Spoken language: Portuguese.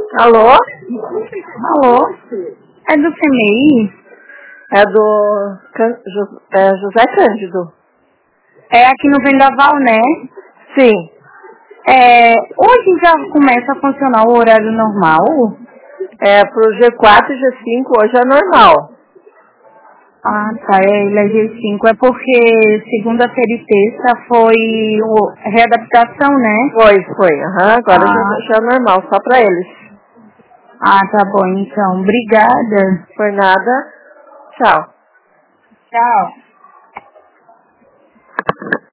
Alô? Alô? É do CMI? É do José Cândido. É aqui no Vendaval, né? Sim. Hoje já começa a funcionar o horário normal? Pro G4 e G5 hoje é normal. Ah, tá. Ele é G5. É porque segunda-feira e terça foi readaptação, né? Foi. Agora já é normal, só pra eles. Ah, tá bom, então. Obrigada. Por nada. Tchau. Tchau.